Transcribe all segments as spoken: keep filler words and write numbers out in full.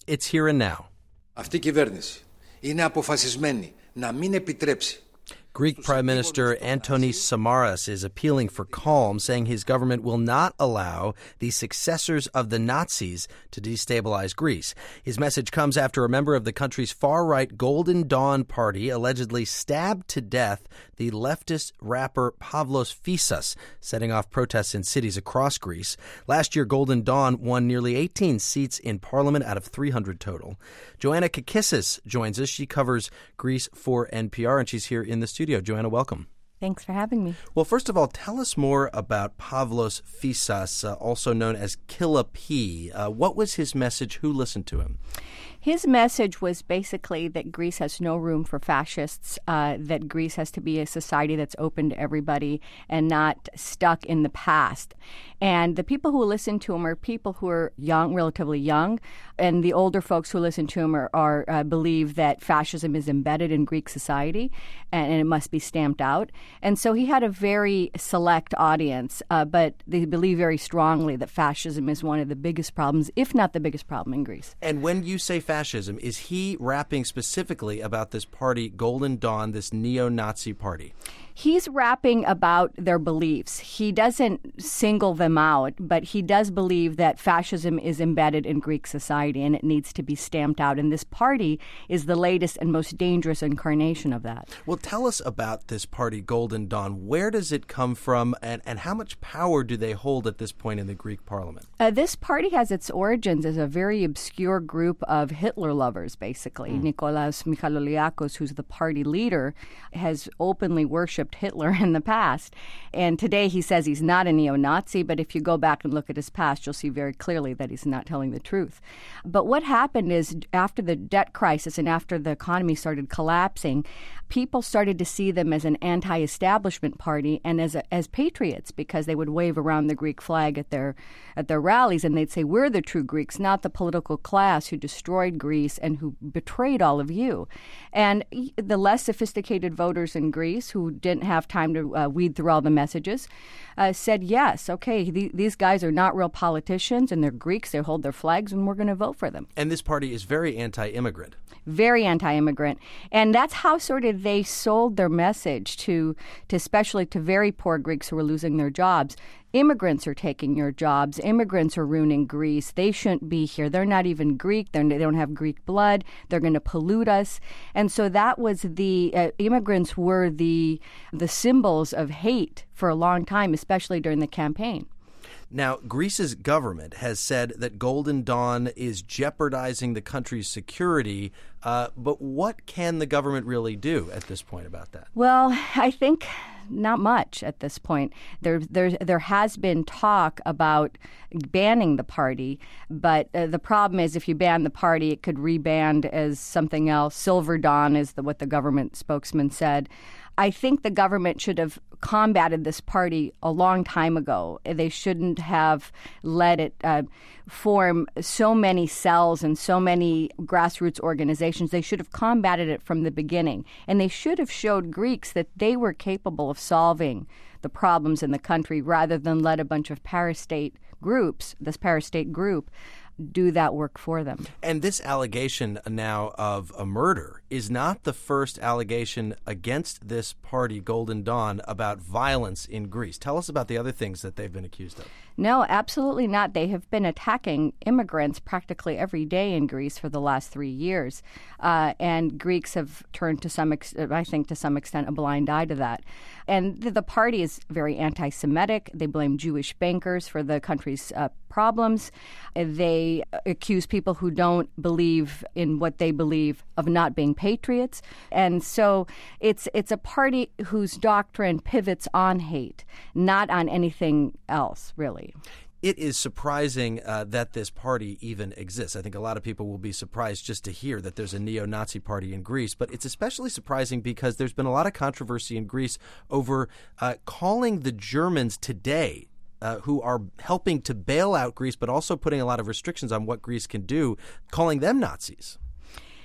It's here and now. Αυτή η κυβέρνηση είναι αποφασισμένη να μην επιτρέψει. Greek Prime Minister Antonis Samaras is appealing for calm, saying his government will not allow the successors of the Nazis to destabilize Greece. His message comes after a member of the country's far-right Golden Dawn party allegedly stabbed to death the leftist rapper Pavlos Fyssas, setting off protests in cities across Greece. Last year, Golden Dawn won nearly eighteen seats in parliament out of three hundred total. Joanna Kakissis joins us. She covers Greece for N P R, and she's here in the studio. Joanna, welcome. Thanks for having me. Well, first of all, tell us more about Pavlos Fyssas, uh, also known as Killa P. Uh, what was his message? Who listened to him? His message was basically that Greece has no room for fascists, uh, that Greece has to be a society that's open to everybody and not stuck in the past. And the people who listen to him are people who are young, relatively young, and the older folks who listen to him are, are uh, believe that fascism is embedded in Greek society and, and it must be stamped out. And so he had a very select audience, uh, but they believe very strongly that fascism is one of the biggest problems, if not the biggest problem in Greece. And when you say fascism, is he rapping specifically about this party, Golden Dawn, this neo-Nazi party? He's rapping about their beliefs. He doesn't single them out, but he does believe that fascism is embedded in Greek society and it needs to be stamped out. And this party is the latest and most dangerous incarnation of that. Well, tell us about this party, Golden Dawn. Where does it come from, and, and how much power do they hold at this point in the Greek parliament? Uh, this party has its origins as a very obscure group of Hitler lovers, basically. Mm. Nikolaos Michaloliakos, who's the party leader, has openly worshipped Hitler in the past. And today he says he's not a neo-Nazi, but if you go back and look at his past, you'll see very clearly that he's not telling the truth. But what happened is after the debt crisis and after the economy started collapsing, people started to see them as an anti-establishment party and as a, as patriots, because they would wave around the Greek flag at their at their rallies and they'd say, we're the true Greeks, not the political class who destroyed Greece and who betrayed all of you. And the less sophisticated voters in Greece who didn't have time to uh, weed through all the messages uh, said, yes, okay, th- these guys are not real politicians and they're Greeks, they hold their flags, and we're going to vote for them. And this party is very anti-immigrant. Very anti-immigrant. And that's how sort of they sold their message to, to especially to very poor Greeks who were losing their jobs. Immigrants are taking your jobs. Immigrants are ruining Greece. They shouldn't be here. They're not even Greek. They're, they don't have Greek blood. They're going to pollute us. And so that was the uh, immigrants were the the symbols of hate for a long time, especially during the campaign. Now, Greece's government has said that Golden Dawn is jeopardizing the country's security, uh, but what can the government really do at this point about that? Well, I think not much at this point. There, there, there has been talk about banning the party, but uh, the problem is if you ban the party, it could reband as something else. Silver Dawn is the, what the government spokesman said. I think the government should have combated this party a long time ago. They shouldn't have let it uh, form so many cells and so many grassroots organizations. They should have combated it from the beginning. And they should have showed Greeks that they were capable of solving the problems in the country rather than let a bunch of parastate groups, this parastate group, do that work for them. And this allegation now of a murder is not the first allegation against this party, Golden Dawn, about violence in Greece. Tell us about the other things that they've been accused of. No, absolutely not. They have been attacking immigrants practically every day in Greece for the last three years. Uh, and Greeks have turned to some, ex- I think to some extent, a blind eye to that. And the, the party is very anti-Semitic. They blame Jewish bankers for the country's uh, problems. They accuse people who don't believe in what they believe of not being patriots. And so it's it's a party whose doctrine pivots on hate, not on anything else, really. It is surprising uh, that this party even exists. I think a lot of people will be surprised just to hear that there's a neo-Nazi party in Greece. But it's especially surprising because there's been a lot of controversy in Greece over uh, calling the Germans today, uh, who are helping to bail out Greece, but also putting a lot of restrictions on what Greece can do, calling them Nazis.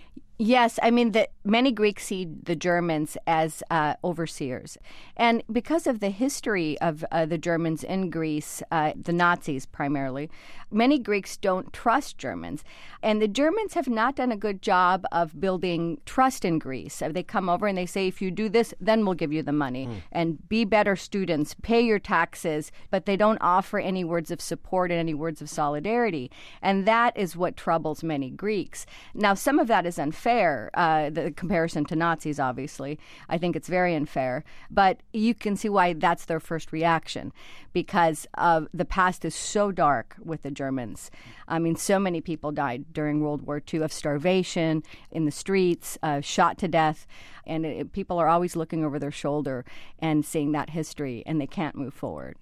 Yes, I mean, the, many Greeks see the Germans as uh, overseers. And because of the history of uh, the Germans in Greece, uh, the Nazis primarily, many Greeks don't trust Germans. And the Germans have not done a good job of building trust in Greece. So they come over and they say, if you do this, then we'll give you the money. Mm. And be better students, pay your taxes. But they don't offer any words of support and any words of solidarity. And that is what troubles many Greeks. Now, some of that is unfair. Fair, uh, the comparison to Nazis, obviously. I think it's very unfair. But you can see why that's their first reaction, because uh, the past is so dark with the Germans. I mean, so many people died during World War Two of starvation, in the streets, uh, shot to death. And it, people are always looking over their shoulder and seeing that history, and they can't move forward.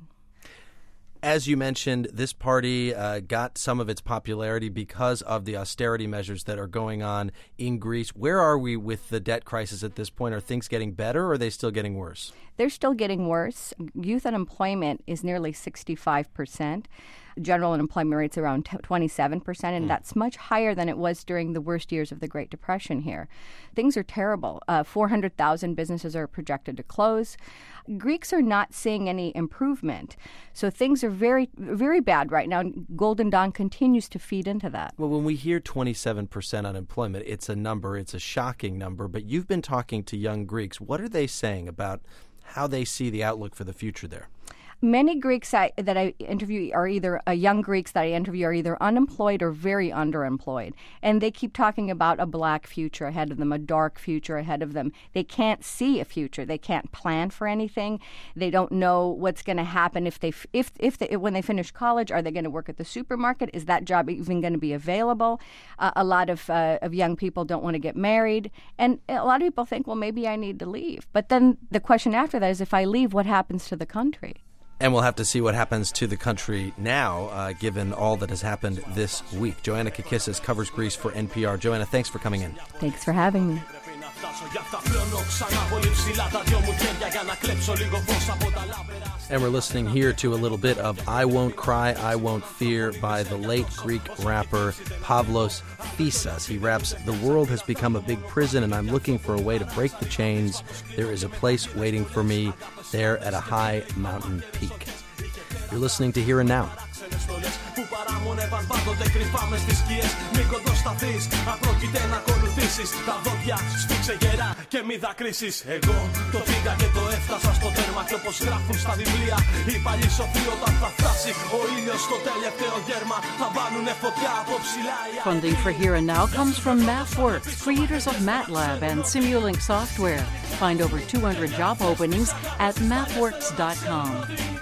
As you mentioned, this party uh, got some of its popularity because of the austerity measures that are going on in Greece. Where are we with the debt crisis at this point? Are things getting better, or are they still getting worse? They're still getting worse. Youth unemployment is nearly sixty-five percent. General unemployment rate's around twenty-seven percent, and mm. that's much higher than it was during the worst years of the Great Depression here. Things are terrible. Uh, four hundred thousand businesses are projected to close. Greeks are not seeing any improvement. So things are very, very bad right now. Golden Dawn continues to feed into that. Well, when we hear twenty-seven percent unemployment, it's a number, it's a shocking number. But you've been talking to young Greeks. What are they saying about how they see the outlook for the future there? Many Greeks I, that I interview are either uh, young Greeks that I interview are either unemployed or very underemployed. And they keep talking about a black future ahead of them, a dark future ahead of them. They can't see a future. They can't plan for anything. They don't know what's going to happen if they if if they, when they finish college. Are they going to work at the supermarket? Is that job even going to be available? Uh, a lot of uh, of young people don't want to get married, and a lot of people think, well, maybe I need to leave. But then the question after that is, if I leave, what happens to the country? And we'll have to see what happens to the country now, uh, given all that has happened this week. Joanna Kakissis covers Greece for N P R. Joanna, thanks for coming in. Thanks for having me. And we're listening here to a little bit of I Won't Cry, I Won't Fear by the late Greek rapper Pavlos Fissas. He raps, "The world has become a big prison and I'm looking for a way to break the chains. There is a place waiting for me there at a high mountain peak." You're listening to Here and Now. Που παραμονεύαν πάντοτε κρυφά μες στις σκιές. Μην κοντοσταθείς, απρόκειται να ακολουθήσεις. Τα δόντια σφίξε γερά και μη δακρύσεις. Εγώ το πήγα και το έφτασα στο τέρμα. Και όπως γράφουν στα βιβλία, οι παλιοί σοφοί όταν θα φτάσει ο ήλιος στο τελευταίο γέρμα, θα βάλουνε φωτιά από ψηλά. Funding for Here and Now comes from MathWorks, creators of MATLAB and Simulink software. Find over two hundred job openings at mathworks dot com.